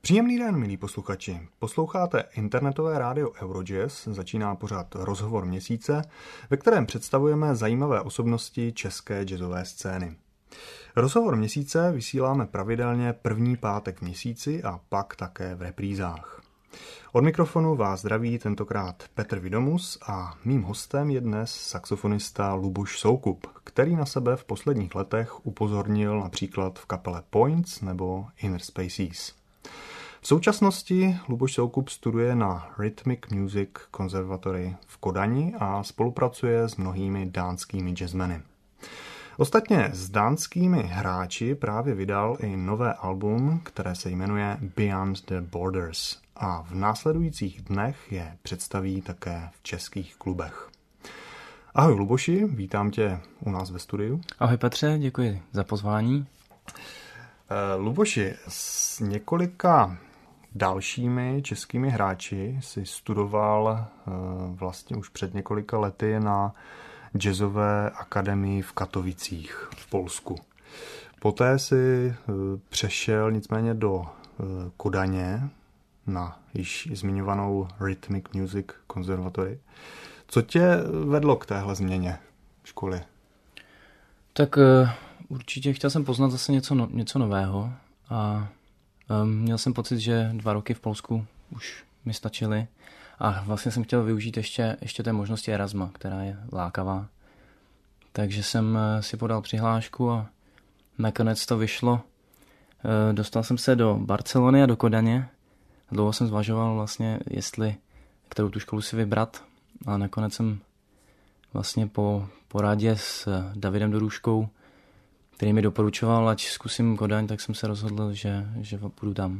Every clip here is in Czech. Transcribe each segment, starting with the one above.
Příjemný den, milí posluchači. Posloucháte internetové rádio Eurojazz, začíná pořad Rozhovor měsíce, ve kterém představujeme zajímavé osobnosti české jazzové scény. Rozhovor měsíce vysíláme pravidelně první pátek v měsíci a pak také v reprízách. Od mikrofonu vás zdraví tentokrát Petr Vidomus a mým hostem je dnes saxofonista Luboš Soukup, který na sebe v posledních letech upozornil například v kapele Points nebo Inner Spaces. V současnosti Luboš Soukup studuje na Rhythmic Music Conservatory v Kodani a spolupracuje s mnohými dánskými jazzmeny. Ostatně s dánskými hráči právě vydal i nové album, které se jmenuje Beyond the Borders a v následujících dnech je představí také v českých klubech. Ahoj Luboši, vítám tě u nás ve studiu. Ahoj Petře, děkuji za pozvání. Luboši, s několika dalšími českými hráči si studoval vlastně už před několika lety na jazzové akademii v Katovicích v Polsku. Poté si přešel nicméně do Kodaně na již zmiňovanou Rhythmic Music Conservatory. Co tě vedlo k téhle změně školy? Tak určitě chtěl jsem poznat zase něco nového a měl jsem pocit, že 2 roky v Polsku už mi stačily a vlastně jsem chtěl využít ještě té možnosti Erasma, která je lákavá. Takže jsem si podal přihlášku a nakonec to vyšlo. Dostal jsem se do Barcelony a do Kodaně. Dlouho jsem zvažoval vlastně, kterou tu školu si vybrat. A nakonec jsem vlastně po poradě s Davidem Dorůškou, který mi doporučoval, ať zkusím Kodaň, tak jsem se rozhodl, že půjdu tam.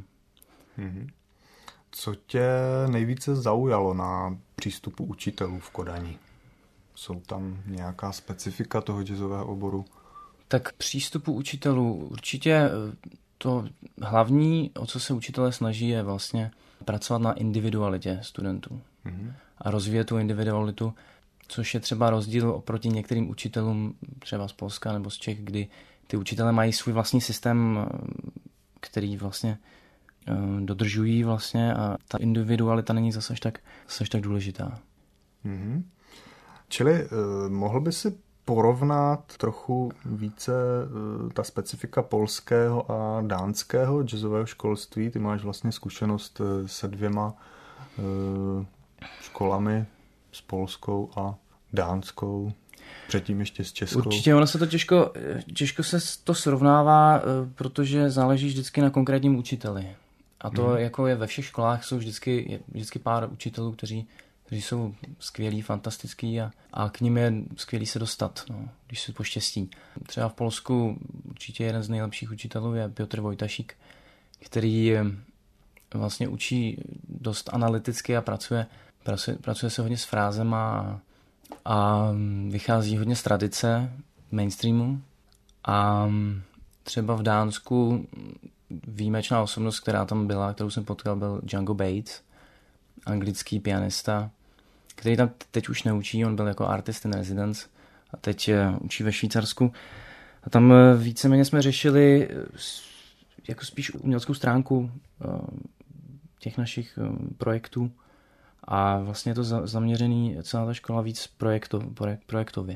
Co tě nejvíce zaujalo na přístupu učitelů v Kodani? Jsou tam nějaká specifika toho jazzového oboru? Tak přístupu učitelů určitě to hlavní, o co se učitelé snaží, je vlastně pracovat na individualitě studentů. A rozvíjet tu individualitu, což je třeba rozdíl oproti některým učitelům třeba z Polska nebo z Čech, kdy ty učitelé mají svůj vlastní systém, který vlastně dodržují vlastně a ta individualita není zase tak důležitá. Čili mohl by si porovnat trochu více ta specifika polského a dánského jazzového školství? Ty máš vlastně zkušenost se 2 školami, s polskou a dánskou, předtím ještě s českou. Určitě, ono se to těžko se to srovnává, protože záleží vždycky na konkrétním učiteli. A to jako je ve všech školách, jsou vždycky pár učitelů, kteří jsou skvělí, fantastický a k nim je skvělý se dostat, když se poštěstí. Třeba v Polsku určitě jeden z nejlepších učitelů je Piotr Vojtašík, který vlastně učí dost analyticky a pracuje se hodně s frázema a vychází hodně z tradice mainstreamu. A třeba v Dánsku výjimečná osobnost, která tam byla, kterou jsem potkal, byl Django Bates, anglický pianista, který tam teď už neučí, on byl jako artist in residence a teď učí ve Švýcarsku. A tam víceméně jsme řešili jako spíš uměleckou stránku těch našich projektů a vlastně je to zaměřený celá ta škola víc projektově.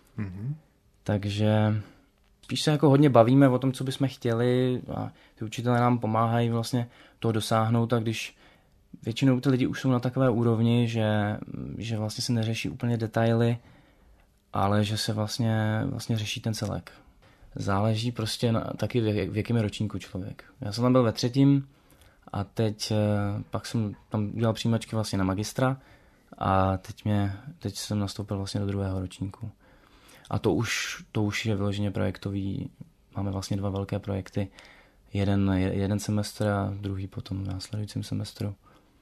Takže spíš se jako hodně bavíme o tom, co bychom chtěli a ty učitelé nám pomáhají vlastně toho dosáhnout a když většinou ty lidi už jsou na takové úrovni, že vlastně se neřeší úplně detaily, ale že se vlastně řeší ten celek. Záleží prostě taky v jakém ročníku člověk. Já jsem tam byl ve 3. a pak jsem tam udělal přijímačky vlastně na magistra a teď jsem nastoupil vlastně do 2. ročníku. A to už je vyloženě projektový. Máme vlastně 2 velké projekty. Jeden semestr a druhý potom v následujícím semestru.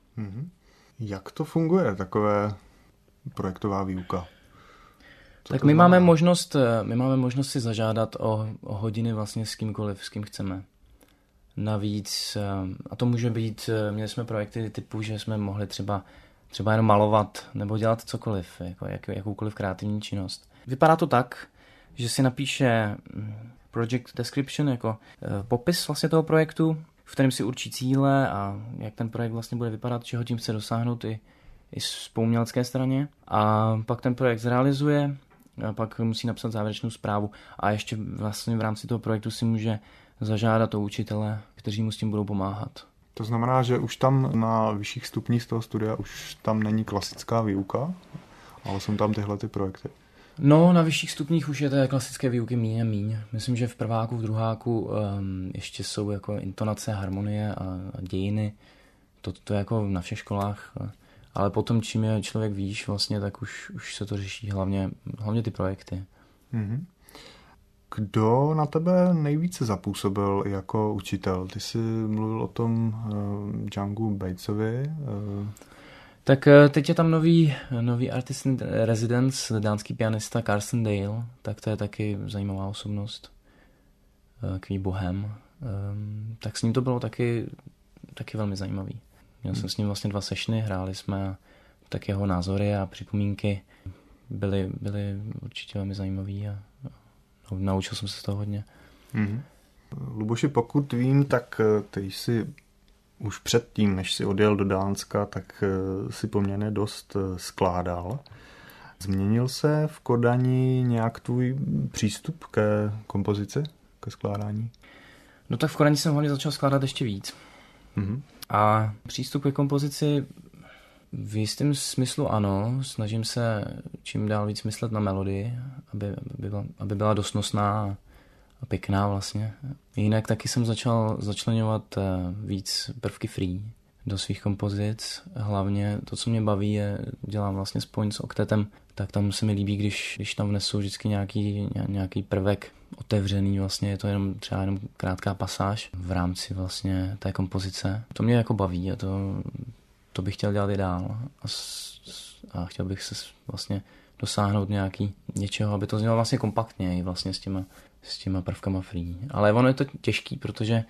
Jak to funguje, takové projektová výuka? Tak my máme možnost si zažádat o hodiny vlastně s kýmkoliv, s kým chceme. Navíc, a to může být, měli jsme projekty typu, že jsme mohli třeba jenom malovat nebo dělat cokoliv, jakoukoliv kreativní činnost. Vypadá to tak, že si napíše project description, jako popis vlastně toho projektu, v kterém si určí cíle a jak ten projekt vlastně bude vypadat, čeho tím chce dosáhnout i z poumělecké straně. A pak ten projekt zrealizuje, a pak musí napsat závěrečnou zprávu a ještě vlastně v rámci toho projektu si může zažádat o učitele, kteří mu s tím budou pomáhat. To znamená, že už tam na vyšších stupních z toho studia už tam není klasická výuka, ale jsou tam tyhle ty projekty. No, na vyšších stupních už je té klasické výuky míň a míň. Myslím, že v prváku, v druháku ještě jsou jako intonace, harmonie a dějiny. To je jako na všech školách. Ale potom, čím je člověk výš, vlastně, tak už se to řeší hlavně ty projekty. Mm-hmm. Kdo na tebe nejvíce zapůsobil jako učitel? Ty jsi mluvil o tom Djangu Batesovi. Tak teď je tam nový artist in residence, dánský pianista Carsten Dale, tak to je taky zajímavá osobnost. Takový bohem. Tak s ním to bylo taky velmi zajímavý. Měl jsem s ním vlastně 2 sessiony, hráli jsme a tak jeho názory a připomínky byly určitě velmi zajímavý a naučil jsem se z toho hodně. Mm-hmm. Luboši, pokud vím, tak ty jsi už předtím, než jsi odjel do Dánska, tak si poměrně dost skládal. Změnil se v Kodani nějak tvůj přístup ke kompozici, ke skládání? No tak v Kodani jsem hlavně začal skládat ještě víc. Mm-hmm. A přístup ke kompozici v jistém smyslu ano, snažím se čím dál víc myslet na melodii, aby byla dost nosná a pěkná vlastně. Jinak taky jsem začal začleňovat víc prvky free do svých kompozic. Hlavně to, co mě baví, dělám vlastně spojení s oktetem, tak tam se mi líbí, když tam vnesu vždycky nějaký prvek otevřený, vlastně je to jenom krátká pasáž v rámci vlastně té kompozice. To mě jako baví a to bych chtěl dělat i dál a chtěl bych se vlastně dosáhnout něčeho, aby to znělo vlastně kompaktně i vlastně s těma prvkama free. Ale ono je to těžký, protože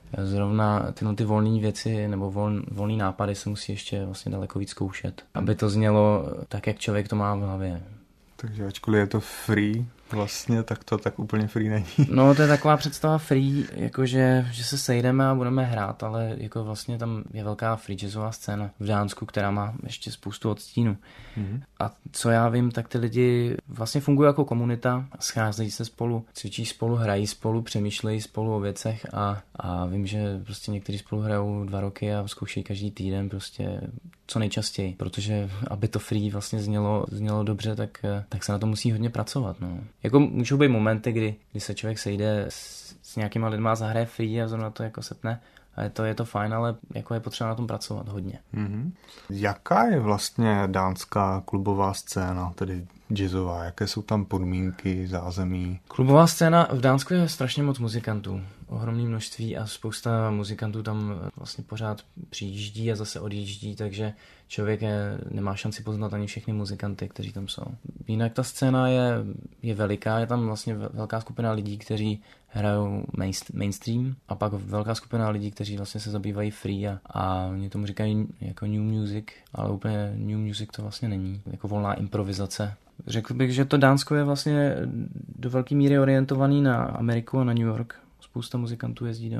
zrovna ty volné věci nebo volný nápady se musí ještě vlastně daleko víc zkoušet, aby to znělo tak, jak člověk to má v hlavě. Takže ačkoliv je to free vlastně, tak to tak úplně free není. No, to je taková představa free, jakože že se sejdeme a budeme hrát, ale jako vlastně tam je velká free jazzová scéna v Dánsku, která má ještě spoustu odstínů. Mm-hmm. A co já vím, tak ty lidi vlastně fungují jako komunita, scházejí se spolu, cvičí spolu, hrají spolu, přemýšlejí spolu o věcech a vím, že prostě někteří spolu hrajou 2 roky a zkoušejí každý týden prostě co nejčastěji, protože aby to free vlastně znělo dobře, tak se na to musí hodně pracovat. No. Jako můžou být momenty, kdy se člověk sejde s nějakýma lidma, zahraje free a zrovna to jako sepne a je to fajn, ale jako je potřeba na tom pracovat hodně. Mm-hmm. Jaká je vlastně dánská klubová scéna, tedy jazzová? Jaké jsou tam podmínky, zázemí? Klubová scéna v Dánsku je strašně moc muzikantů. Ohromné množství a spousta muzikantů tam vlastně pořád přijíždí a zase odjíždí, takže člověk nemá šanci poznat ani všechny muzikanty, kteří tam jsou. Jinak ta scéna je veliká, je tam vlastně velká skupina lidí, kteří hrajou mainstream a pak velká skupina lidí, kteří vlastně se zabývají free a oni tomu říkají jako new music, ale úplně new music to vlastně není, jako volná improvizace. Řekl bych, že to Dánsko je vlastně do velké míry orientovaný na Ameriku a na New York. Spousta muzikantů jezdí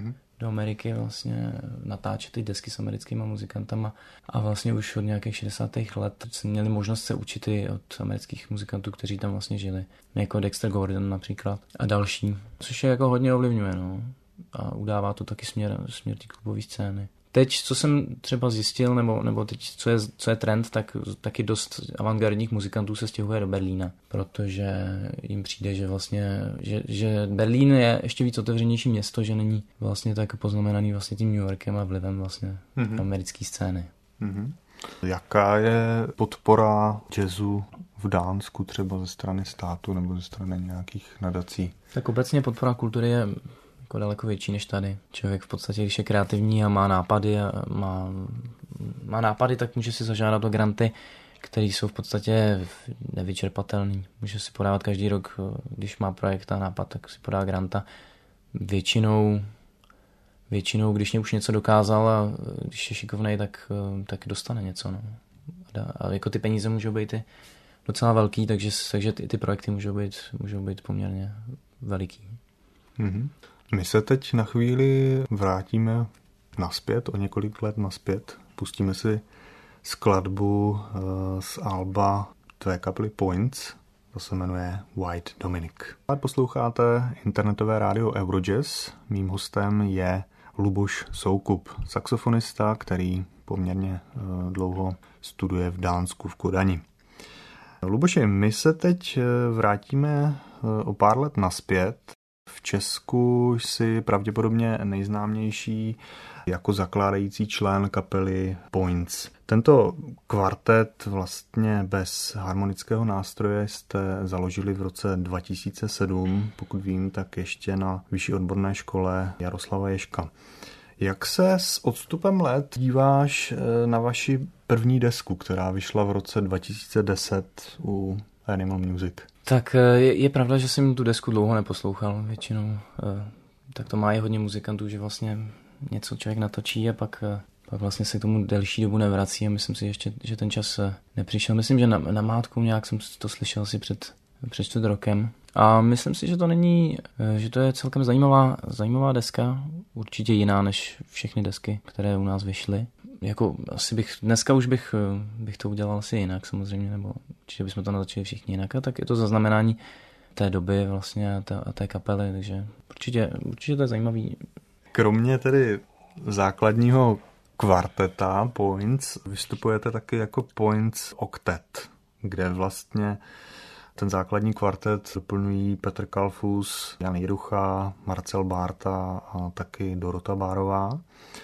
do Ameriky vlastně natáčet ty desky s americkýma muzikantama a vlastně už od nějakých 60. let měli možnost se učit i od amerických muzikantů, kteří tam vlastně žili. Jako Dexter Gordon například a další. Což je jako hodně ovlivňuje, no. A udává to taky směr té klubové scény. Teď, co jsem třeba zjistil, nebo teď, co je trend, tak taky dost avantgardních muzikantů se stěhuje do Berlína, protože jim přijde, že vlastně, že Berlín je ještě víc otevřenější město, že není vlastně tak poznamenaný vlastně tím New Yorkem a vlivem vlastně americké scény. Mm-hmm. Jaká je podpora jazzu v Dánsku třeba ze strany státu nebo ze strany nějakých nadací? Tak obecně podpora kultury je jako daleko větší než tady. Člověk v podstatě, když je kreativní a má nápady, tak může si zažádat o granty, které jsou v podstatě nevyčerpatelné. Může si podávat každý rok, když má projekt a nápad, tak si podá granta. Většinou, když už něco dokázal a když je šikovnej, tak dostane něco. No. A jako ty peníze můžou být i docela velký, takže ty projekty můžou být poměrně veliký. Mm-hmm. My se teď na chvíli vrátíme naspět, o několik let naspět. Pustíme si skladbu z alba tvé kapely Points, to se jmenuje White Dominic. Posloucháte internetové rádio Eurojazz. Mým hostem je Luboš Soukup, saxofonista, který poměrně dlouho studuje v Dánsku v Kodani. Luboši, my se teď vrátíme o pár let naspět. V Česku jsi pravděpodobně nejznámější jako zakládající člen kapely Points. Tento kvartet vlastně bez harmonického nástroje jste založili v roce 2007, pokud vím, tak ještě na vyšší odborné škole Jaroslava Ježka. Jak se s odstupem let díváš na vaši první desku, která vyšla v roce 2010 u Animal Music? Tak je pravda, že jsem tu desku dlouho neposlouchal většinou. Tak to má i hodně muzikantů, že vlastně něco člověk natočí a pak vlastně se k tomu delší dobu nevrací a myslím si ještě, že ten čas nepřišel. Myslím, že na mátku nějak jsem to slyšel asi před 4 rokem. A myslím si, že to není, že to je celkem zajímavá deska, určitě jiná než všechny desky, které u nás vyšly. Jako asi dneska už bych to udělal asi jinak samozřejmě, nebo určitě bychom to natočili všichni jinak, a tak je to zaznamenání té doby vlastně a té kapely, takže určitě to je zajímavý. Kromě tedy základního kvarteta Points vystupujete taky jako Points Octet, kde vlastně ten základní kvartet doplňují Petr Kalfus, Jan Jirucha, Marcel Bárta a taky Dorota Bárová.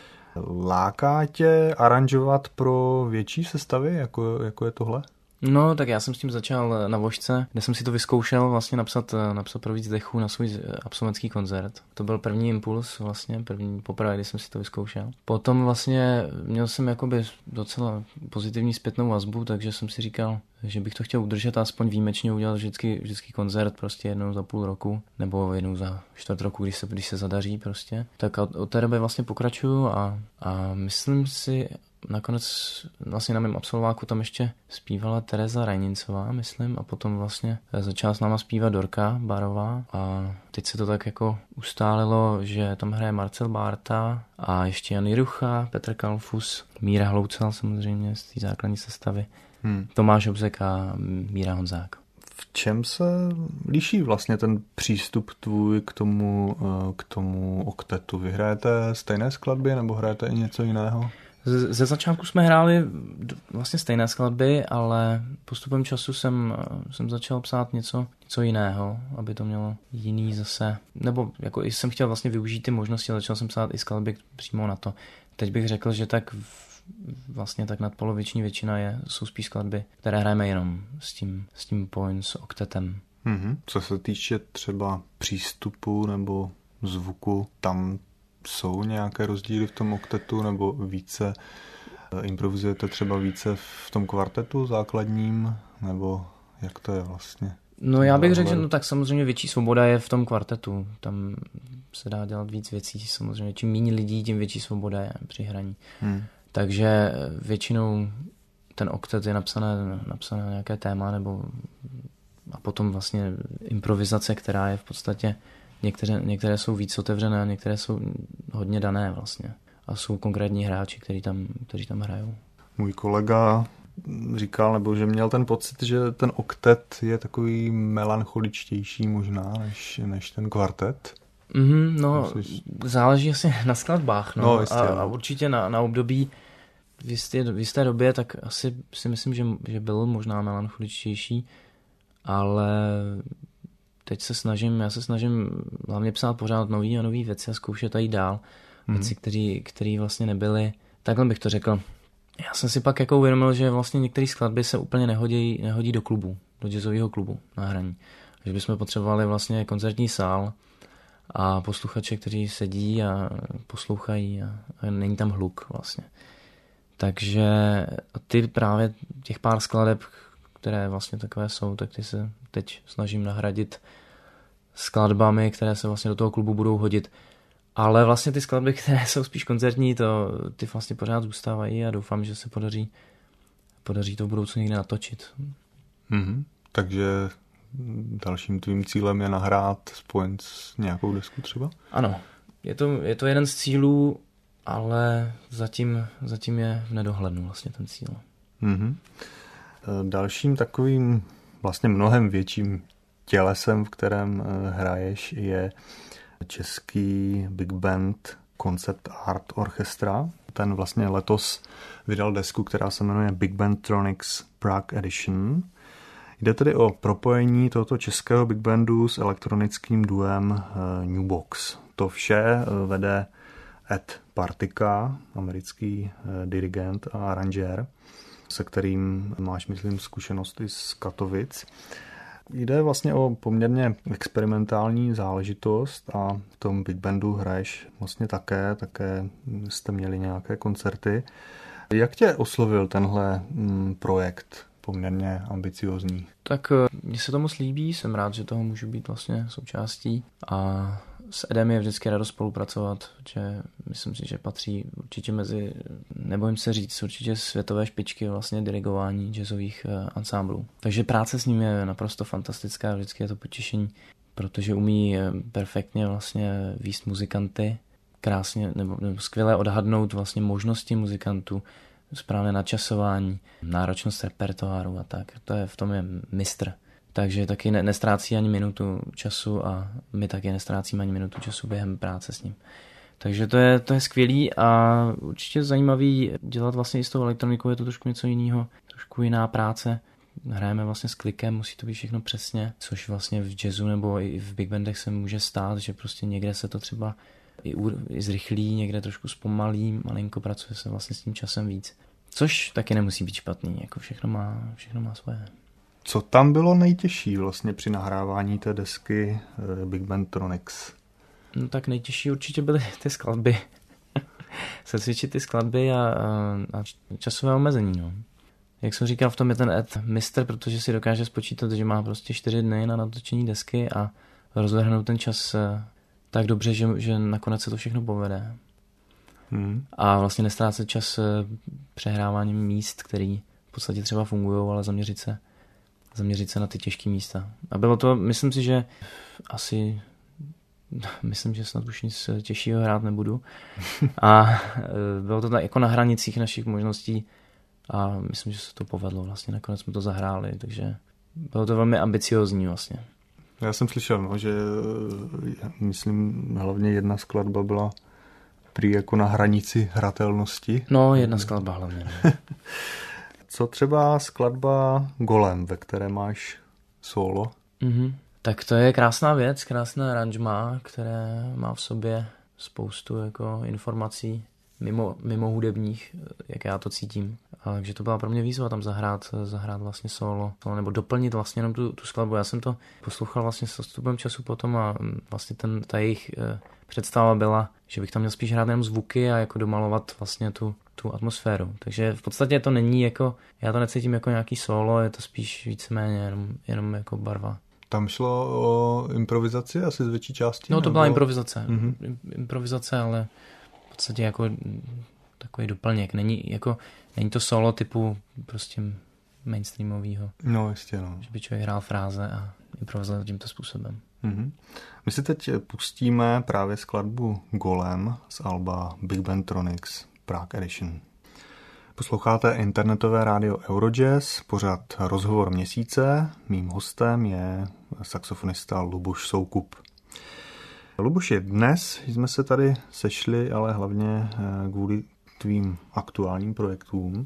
Láká tě aranžovat pro větší sestavy, jako je tohle? No, tak já jsem s tím začal na Vožce, kde jsem si to vyzkoušel vlastně napsat pro víc dechů na svůj absolventský koncert. To byl první impuls vlastně, poprvé, kdy jsem si to vyzkoušel. Potom vlastně měl jsem jakoby docela pozitivní zpětnou vazbu, takže jsem si říkal, že bych to chtěl udržet a aspoň výjimečně udělat vždycky koncert prostě jednou za půl roku, nebo jednou za 4 roku, když se zadaří prostě. Tak od té doby vlastně pokračuju a myslím si, nakonec vlastně na mém absolváku tam ještě zpívala Tereza Rajnincová, myslím, a potom vlastně začala s náma zpívat Dorka Barová a teď se to tak jako ustálilo, že tam hraje Marcel Bárta a ještě Jan Jirucha, Petr Kalfus, Míra Hloucal samozřejmě z té základní sestavy, Tomáš Obzek a Míra Honzák. V čem se liší vlastně ten přístup tvůj k tomu oktetu? Vy hrajete stejné skladby nebo hrajete i něco jiného? Ze začátku jsme hráli vlastně stejné skladby, ale postupem času jsem začal psát něco jiného, aby to mělo jiný zase, nebo jako jsem chtěl vlastně využít ty možnosti, ale začal jsem psát i skladby přímo na to. Teď bych řekl, že vlastně tak nadpoloviční většina jsou spíš skladby, které hrajeme jenom s tím Points oktetem. Co se týče třeba přístupu nebo zvuku, tam jsou nějaké rozdíly v tom oktetu, nebo více improvizujete třeba více v tom kvartetu základním, nebo jak to je vlastně? No já bych řekl, že tak samozřejmě větší svoboda je v tom kvartetu. Tam se dá dělat víc věcí, samozřejmě. Čím méně lidí, tím větší svoboda je při hraní. Takže většinou ten oktet je napsané na nějaké téma, a potom vlastně improvizace, která je v podstatě Některé jsou víc otevřené a některé jsou hodně dané vlastně. A jsou konkrétní hráči, kteří tam hrajou. Můj kolega říkal, nebo že měl ten pocit, že ten oktet je takový melancholičtější možná než ten kvartet. Záleží asi na skladbách. A určitě na období v jisté době, tak asi si myslím, že byl možná melancholičtější, ale teď se snažím hlavně psát pořád nový a nový věci a zkoušet a jít dál. Věci, které vlastně nebyly. Takhle bych to řekl. Já jsem si pak jako uvědomil, že vlastně některé skladby se úplně nehodí do klubu, do jazzového klubu na hraní. Že bychom potřebovali vlastně koncertní sál a posluchače, kteří sedí a poslouchají a není tam hluk vlastně. Takže právě těch pár skladeb, které vlastně takové jsou, tak ty se teď snažím nahradit skladbami, které se vlastně do toho klubu budou hodit. Ale vlastně ty skladby, které jsou spíš koncertní, ty vlastně pořád zůstávají a doufám, že se podaří to v budoucnu někde natočit. Takže dalším tvým cílem je nahrát spojen s nějakou desku třeba? Ano, je to jeden z cílů, ale zatím je v nedohlednu vlastně ten cíl. Mm-hmm. Dalším takovým vlastně mnohem větším tělesem, v kterém hraješ, je český big band Concept Art Orchestra. Ten vlastně letos vydal desku, která se jmenuje Big Bandtronics Prague Edition. Jde tedy o propojení tohoto českého big bandu s elektronickým duem Newbox. To vše vede Ed Partika, americký dirigent a aranžér, se kterým máš, myslím, zkušenosti z Katovic. Jde vlastně o poměrně experimentální záležitost a v tom big bandu hraješ vlastně také jste měli nějaké koncerty. Jak tě oslovil tenhle projekt, poměrně ambiciozní? Tak mně se to moc líbí, jsem rád, že toho můžu být vlastně součástí a s Edem je vždycky radost spolupracovat, že myslím si, že patří určitě mezi, nebojím se říct, určitě světové špičky vlastně dirigování jazzových ansámblů. Takže práce s ním je naprosto fantastická, vždycky je to potěšení, protože umí perfektně vlastně vést muzikanty, krásně nebo skvěle odhadnout vlastně možnosti muzikantů, správné načasování, náročnost repertoáru a tak. V tom je mistr. Takže taky nestrácí ani minutu času a my taky nestrácíme ani minutu času během práce s ním. Takže to je skvělý a určitě zajímavý dělat vlastně i s tou elektronikou, je to trošku něco jiného, trošku jiná práce. Hrajeme vlastně s klikem, musí to být všechno přesně, což vlastně v jazzu nebo i v big bandech se může stát, že prostě někde se to třeba i zrychlí, někde trošku zpomalí, malinko pracuje se vlastně s tím časem víc. Což taky nemusí být špatný, jako všechno má svoje. Co tam bylo nejtěžší vlastně při nahrávání té desky Big Bandtronics? No tak nejtěžší určitě byly ty skladby. Secvičit ty skladby a časové omezení. No. Jak jsem říkal, v tom je ten Ed mistr, protože si dokáže spočítat, že má prostě 4 dny na natočení desky a rozvrhnout ten čas tak dobře, že nakonec se to všechno povede. A vlastně nestrácet čas přehráváním míst, který v podstatě třeba fungují, ale zaměřit se na ty těžké místa. A bylo to, myslím si, že snad už nic těžšího hrát nebudu. A bylo to jako na hranicích našich možností a myslím, že se to povedlo. Vlastně nakonec jsme to zahráli, takže bylo to velmi ambiciozní vlastně. Já jsem slyšel, že myslím hlavně jedna skladba byla prý jako na hranici hratelnosti. No, jedna skladba hlavně. Co třeba skladba Golem, ve které máš solo? Mm-hmm. Tak to je krásná věc, krásná aranžma, které má v sobě spoustu jako informací mimo hudebních, jak já to cítím. Takže to byla pro mě výzva tam zahrát vlastně solo, nebo doplnit vlastně jenom tu skladbu. Já jsem to poslouchal vlastně s odstupem času potom a vlastně ta jejich představa byla, že bych tam měl spíš hrát jenom zvuky a jako domalovat vlastně tu atmosféru. Takže v podstatě to není jako, já to necítím jako nějaký solo, je to spíš víceméně jenom jako barva. Tam šlo o improvizaci asi z větší části? No to byla improvizace. Mm-hmm. Improvizace, ale v podstatě jako takový doplněk. Není to solo typu prostě mainstreamovýho. No jistě, no. Že by člověk hrál fráze a improvizoval tímto způsobem. Mm-hmm. My si teď pustíme právě skladbu Golem z alba Big Bandtronics Prague Edition. Posloucháte internetové rádio Eurojazz, pořad Rozhovor měsíce. Mým hostem je saxofonista Luboš Soukup. Luboši, dnes jsme se tady sešli, ale hlavně kvůli tvým aktuálním projektům.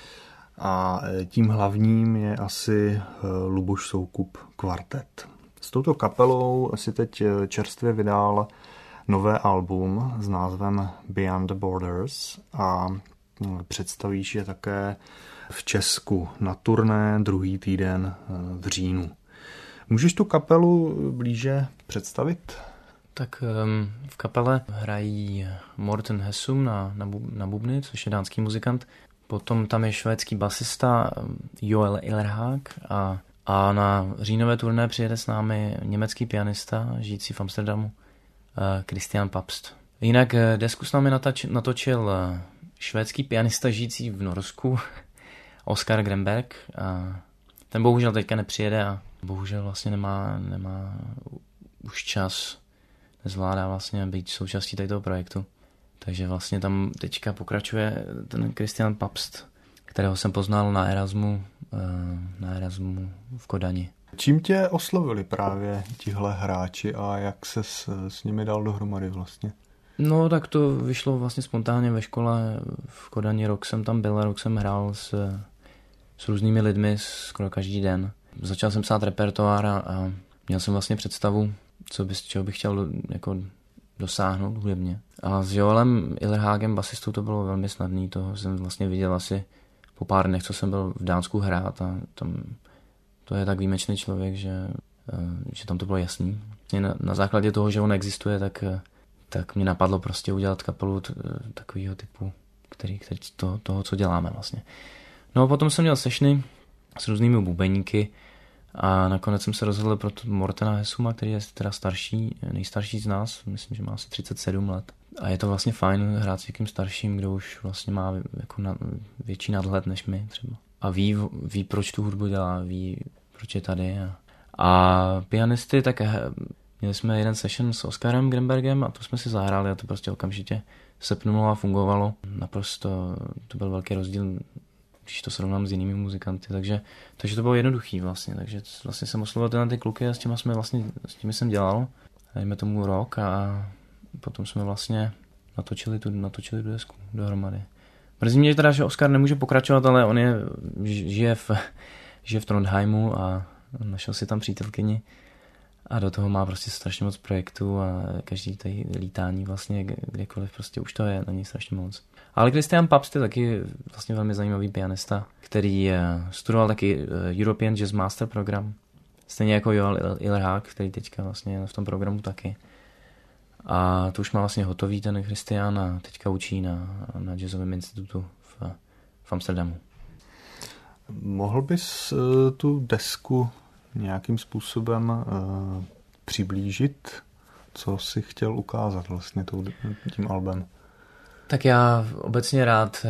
A tím hlavním je asi Luboš Soukup kvartet. S touto kapelou si teď čerstvě vydal nové album s názvem Beyond the Borders a představíš je také v Česku na turné druhý týden v říjnu. Můžeš tu kapelu blíže představit? Tak v kapele hrají Morten Hessum na bubny, což je dánský muzikant. Potom tam je švédský basista Joel Illerhag a na říjnové turné přijede s námi německý pianista, žijící v Amsterdamu, Christian Papst. Jinak desku s námi natočil švédský pianista žijící v Norsku, Oskar Grenberg. A ten bohužel teďka nepřijede a bohužel vlastně nemá už čas, nezvládá vlastně být součástí toho projektu. Takže vlastně tam teďka pokračuje ten Christian Pabst, kterého jsem poznal na Erasmu v Kodani. Čím tě oslovili právě tihle hráči a jak se s nimi dal dohromady vlastně? No tak to vyšlo vlastně spontánně ve škole v Kodani, rok jsem tam byl, rok jsem hrál s různými lidmi skoro každý den. Začal jsem psát repertoár a měl jsem vlastně představu, čeho bych chtěl jako dosáhnout hudebně. A s Joelem Illerhagem, basistou, to bylo velmi snadné. Toho jsem vlastně viděl asi po pár dnech, co jsem byl v Dánsku hrát a tam to je tak výjimečný člověk, že tam to bylo jasný. Na základě toho, že on existuje, tak mě napadlo prostě udělat kapelu takového typu, který toho, co děláme vlastně. No a potom jsem měl sešny s různými bubeníky a nakonec jsem se rozhodl pro Mortena Hesuma, který je teda nejstarší z nás, myslím, že má asi 37 let. A je to vlastně fajn hrát s někým starším, kdo už vlastně má jako větší nadhled než my třeba. A ví, proč tu hudbu dělá, ví, proč je tady. A pianisty, tak měli jsme jeden session s Oskarem Grenbergem a to jsme si zahráli a to prostě okamžitě se pnulo a fungovalo. Naprosto to byl velký rozdíl, když to srovnám s jinými muzikanty, takže to bylo jednoduchý vlastně, takže vlastně jsem oslovil ty kluky a s těmi jsem dělal, dejme tomu rok a potom jsme vlastně natočili tu desku dohromady. Mrzí mě teda, že Oskar nemůže pokračovat, ale on žije v Trondheimu a našel si tam přítelkyni a do toho má prostě strašně moc projektů a každý tady lítání vlastně kdekoliv prostě už to je na něj strašně moc. Ale Christian Pabst je taky vlastně velmi zajímavý pianista, který studoval taky European Jazz Master program, stejně jako Joel Illerhag, který teďka vlastně je v tom programu taky. A to už má vlastně hotový ten Christian a teďka učí na jazzovém institutu v Amsterdamu. Mohl bys tu desku nějakým způsobem přiblížit, co jsi chtěl ukázat vlastně tím albem? Tak já obecně rád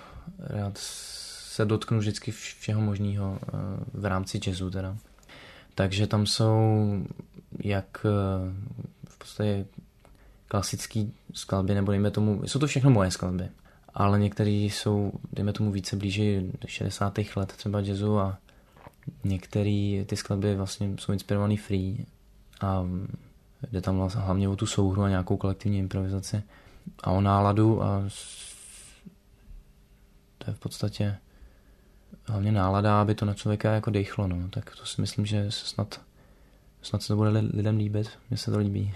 se dotknu vždycky všeho možného v rámci jazzu teda. Takže tam jsou jak v podstatě klasický skladby, nebo dejme tomu, jsou to všechno moje skladby, ale některé jsou, dejme tomu, více blíži 60. let třeba jazzu a některé ty skladby vlastně jsou inspirované free a jde tam vlastně hlavně o tu souhru a nějakou kolektivní improvizaci a o náladu a to je v podstatě hlavně nálada, aby to na člověka jako dejchlo, no. Tak to si myslím, že snad se to bude lidem líbit. Mně se to líbí.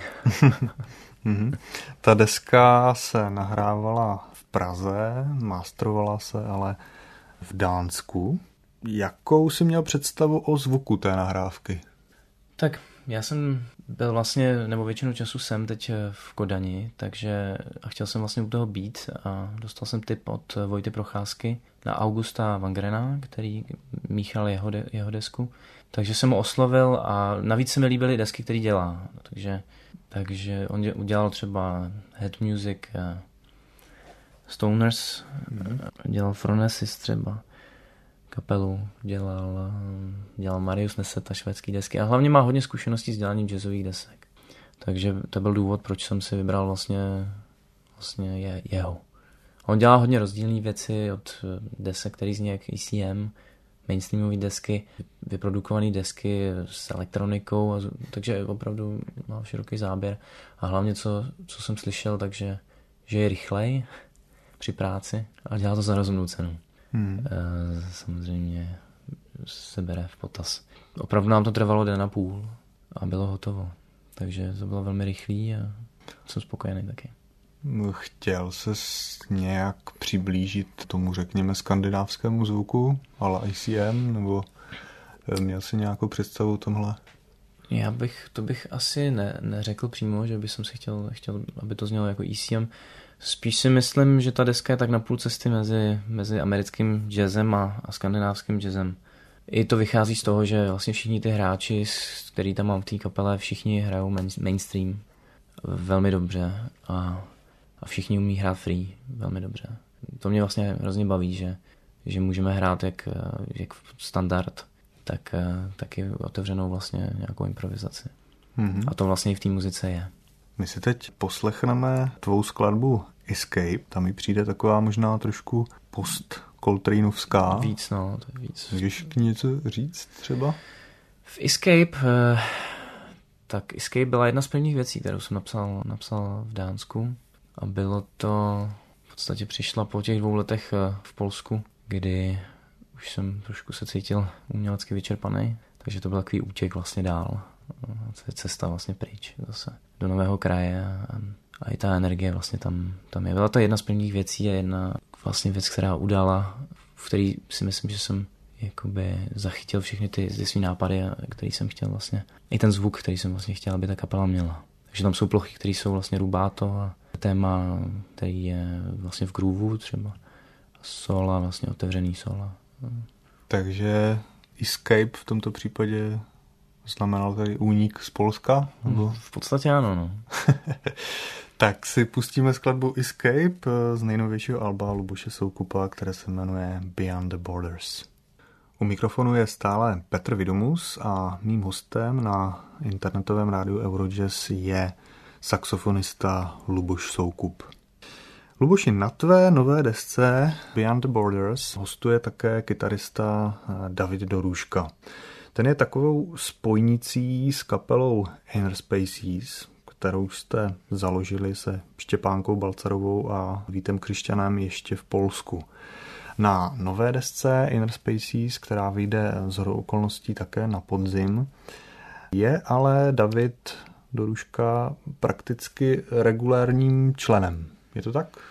Ta deska se nahrávala v Praze, masterovala se ale v Dánsku. Jakou jsi měl představu o zvuku té nahrávky? Tak já jsem byl vlastně, nebo většinu času jsem teď v Kodani, takže a chtěl jsem vlastně u toho být a dostal jsem tip od Vojty Procházky na Augusta Wangrena, který míchal jeho desku. Takže jsem ho oslovil a navíc se mi líbily desky, které dělá. Takže on udělal třeba Head Music, Stoners, dělal Phronesis třeba, kapelu, dělal Marius Neseta, švédský desky a hlavně má hodně zkušeností s děláním jazzových desek. Takže to byl důvod, proč jsem si vybral vlastně jeho. On dělá hodně rozdílné věci od desek, který zní jak ECM, mainstreamové desky, vyprodukované desky s elektronikou, takže opravdu má široký záběr. A hlavně, co jsem slyšel, takže že je rychlej při práci a dělá to za rozumnou cenu. Samozřejmě se bere v potaz. Opravdu nám to trvalo 1,5 a bylo hotovo. Takže to bylo velmi rychlý a jsem spokojený taky. Chtěl ses nějak přiblížit tomu, řekněme, skandinávskému zvuku, ale ICM, nebo měl jsi nějakou představu o tomhle? To bych asi neřekl přímo, že bych si chtěl, aby to znělo jako ECM. Spíš si myslím, že ta deska je tak na půl cesty mezi americkým jazzem a skandinávským jazzem. I to vychází z toho, že vlastně všichni ty hráči, který tam mám v té kapele, všichni hrajou mainstream velmi dobře a všichni umí hrát free velmi dobře. To mě vlastně hrozně baví, že můžeme hrát jak standard tak taky otevřenou vlastně nějakou improvizaci. A to vlastně i v té muzice je. My si teď poslechneme tvou skladbu Escape, tam mi přijde taková možná trošku post-coltraneovská. Víc, no, to je víc. Můžeš něco říct třeba? V Escape, tak Escape byla jedna z prvních věcí, kterou jsem napsal v Dánsku a bylo to, v podstatě přišla po těch 2 letech v Polsku, kdy už jsem trošku se cítil umělecky vyčerpaný, takže to byl takový útěk vlastně dál. To je cesta vlastně pryč zase do nového kraje a i ta energie vlastně tam je. Byla to jedna z prvních věcí a jedna vlastně věc, která udala, v který si myslím, že jsem jakoby zachytil všechny ty svý nápady, který jsem chtěl vlastně. I ten zvuk, který jsem vlastně chtěl, aby ta kapela měla. Takže tam jsou plochy, které jsou vlastně rubato a téma, který je vlastně v grooveu třeba. Sola, vlastně otevřený sola. Takže Escape v tomto případě znamenal tady únik z Polska? Nebo? V podstatě ano, no. Tak si pustíme skladbu Escape z nejnovějšího alba Luboše Soukupa, které se jmenuje Beyond the Borders. U mikrofonu je stále Petr Vidomus a mým hostem na internetovém rádiu Eurojazz je saxofonista Luboš Soukup. Luboši, na tvé nové desce Beyond the Borders hostuje také kytarista David Dorůžka. Ten je takovou spojnicí s kapelou Inner Spaces, kterou jste založili se Štěpánkou Balcarovou a Vítem Křišťanem ještě v Polsku. Na nové desce Inner Spaces, která vyjde shodou okolností také na podzim, je ale David Dorůžka prakticky regulérním členem. Je to tak?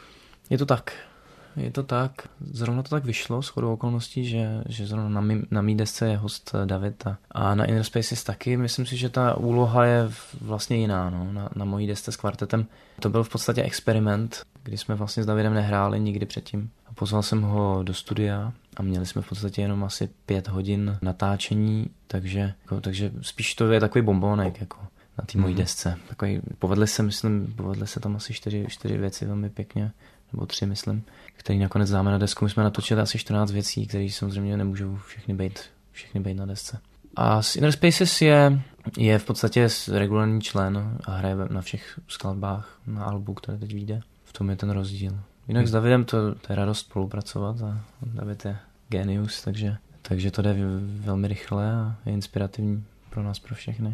Je to tak. Zrovna to tak vyšlo shodou okolností, že zrovna na mý desce je host David a na Inner Spaces taky. Myslím si, že ta úloha je vlastně jiná. No. Na mojí desce s kvartetem to byl v podstatě experiment, kdy jsme vlastně s Davidem nehráli nikdy předtím. A pozval jsem ho do studia a měli jsme v podstatě jenom asi 5 hodin natáčení, takže spíš to je takový bombónek jako na té mojí desce. Takový, povedly se tam asi 4 věci velmi pěkně, nebo 3, myslím, který nakonec dáme na desku. My jsme natočili asi 14 věcí, které samozřejmě nemůžou všechny být na desce. A z Inner Spaces je v podstatě regulární člen a hraje na všech skladbách na albu, které teď vyjde. V tom je ten rozdíl. Jinak s Davidem to je radost spolupracovat a David je genius, takže to jde velmi rychle a je inspirativní pro nás, pro všechny.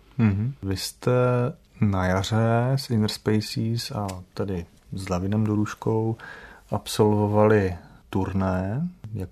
Vy jste na jaře s Inner Spaces a tedy s Davidem Dorůžkou absolvovali turné.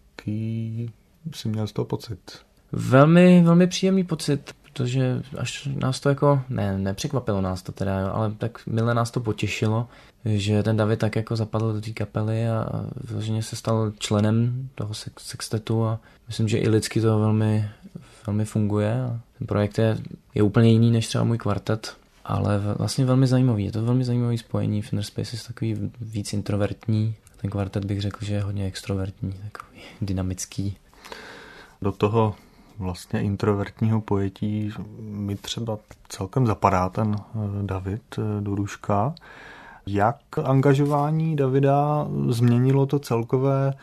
Jaký jsi měl z toho pocit? Velmi, velmi příjemný pocit, protože až nás to jako, nepřekvapilo nás to teda, ale tak milé nás to potěšilo, že ten David tak jako zapadl do té kapely a vyloženě se stal členem toho sextetu a myslím, že i lidsky to velmi, velmi funguje a ten projekt je úplně jiný než třeba můj kvartet, ale vlastně velmi zajímavý. Je to velmi zajímavý spojení. Inner Spaces takový víc introvertní. Ten kvartet bych řekl, že je hodně extrovertní, takový dynamický. Do toho vlastně introvertního pojetí mi třeba celkem zapadá ten David Dorůžka. Jak angažování Davida změnilo to celkové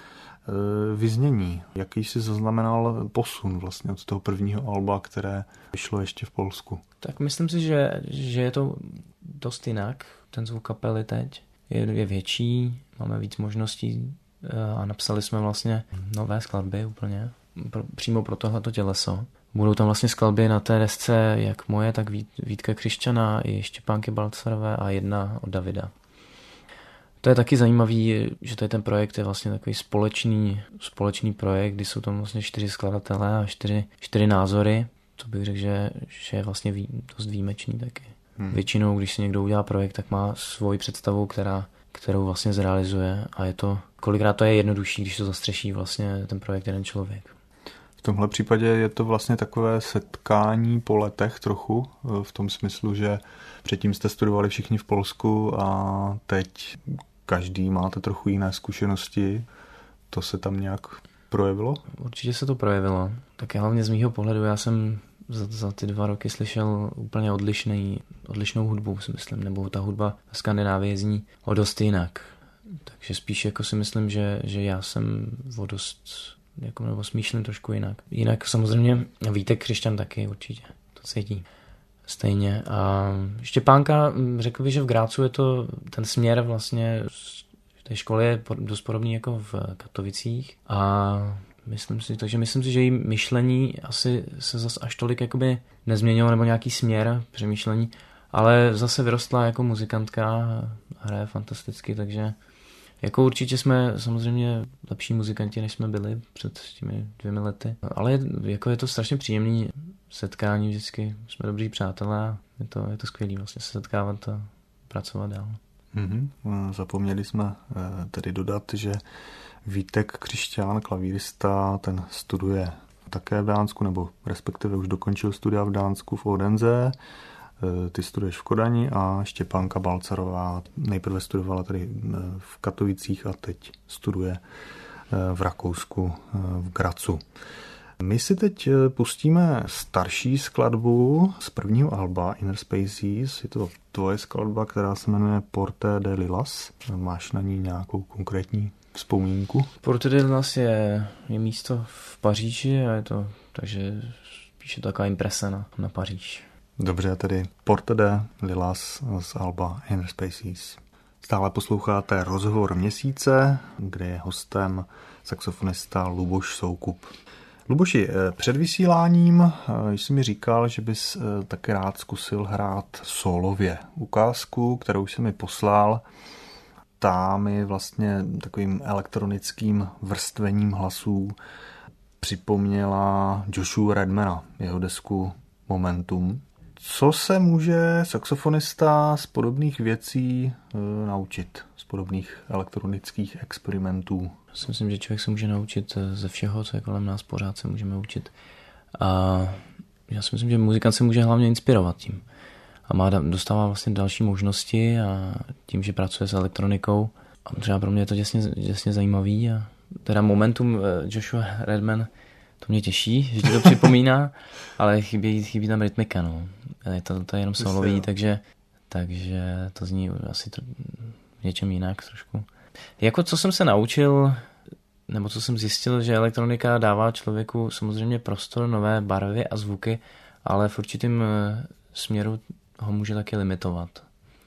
vyznění? Jaký jsi zaznamenal posun vlastně od toho prvního alba, které vyšlo ještě v Polsku? Tak myslím si, že je to dost jinak. Ten zvuk kapely teď je větší, máme víc možností a napsali jsme vlastně nové skladby úplně přímo pro tohleto těleso. Budou tam vlastně skladby na té desce jak moje, tak Vítka Křišťana i Štěpánky Balcarové a jedna od Davida. To je taky zajímavý, že ten projekt je vlastně takový společný projekt, kdy jsou tam vlastně 4 skladatelé a 4 názory. To bych řekl, že je vlastně dost výjimečný taky. Většinou, když si někdo udělá projekt, tak má svoji představu, kterou vlastně zrealizuje a kolikrát to je jednodušší, když to zastřeší vlastně ten projekt jeden člověk. V tomhle případě je to vlastně takové setkání po letech trochu, v tom smyslu, že předtím jste studovali všichni v Polsku a teď každý máte trochu jiné zkušenosti. To se tam nějak projevilo? Určitě se to projevilo. Tak hlavně z mýho pohledu já jsem za ty 2 roky slyšel úplně odlišnou hudbu, si myslím, nebo ta hudba v Skandinávii zní o dost jinak. Takže spíš jako si myslím, že já jsem o dost jako, nebo smýšlím trošku jinak. Jinak samozřejmě Vítek Křišťan taky určitě, to cítí stejně. A Štěpánka, řekl bych, že v Grácu je to ten směr vlastně v té školy je dost podobný jako v Katovicích a myslím si, že její myšlení asi se zas až tolik jakoby nezměnilo nebo nějaký směr přemýšlení, ale zase vyrostla jako muzikantka, hraje fantasticky, takže jako určitě jsme samozřejmě lepší muzikanti, než jsme byli před těmi 2 lety, ale jako je to strašně příjemný setkání, vždycky jsme dobří přátelé a je to skvělý vlastně se setkávat a pracovat dál. Zapomněli jsme tedy dodat, že Vítek Křišťan, klavírista, ten studuje také v Dánsku, nebo respektive už dokončil studia v Dánsku v Odense. Ty studuješ v Kodani a Štěpánka Balcarová nejprve studovala tady v Katovicích a teď studuje v Rakousku v Grazu. My si teď pustíme starší skladbu z prvního alba Inner Spaces. Je to tvoje skladba, která se jmenuje Porte de Lilas. Máš na ní nějakou konkrétní vzpomínku? Porte de Lilas je místo v Paříži a je to, takže spíše taková imprese na Paříž. Dobře, tedy Porte de Lilas z alba Inner Spaces. Stále posloucháte Rozhovor měsíce, kde je hostem saxofonista Luboš Soukup. Luboši, před vysíláním jsi mi říkal, že bys taky rád zkusil hrát sólově. Ukázku, kterou jsi mi poslal, ta mi vlastně takovým elektronickým vrstvením hlasů připomněla Joshua Redmana, jeho desku Momentum. Co se může saxofonista z podobných věcí naučit, z podobných elektronických experimentů? Já si myslím, že člověk se může naučit ze všeho, co je kolem nás, pořád se můžeme učit. A já si myslím, že muzikant se může hlavně inspirovat tím. A dostává vlastně další možnosti a tím, že pracuje s elektronikou. A třeba pro mě je to děsně zajímavý. A teda Momentum Joshua Redman, to mě těší, že ti to připomíná, ale chybí tam rytmika, no. To je jenom solový, takže to zní asi v něčem jinak trošku. Jako co jsem se naučil, nebo co jsem zjistil, že elektronika dává člověku samozřejmě prostor, nové barvy a zvuky, ale v určitém směru ho může taky limitovat.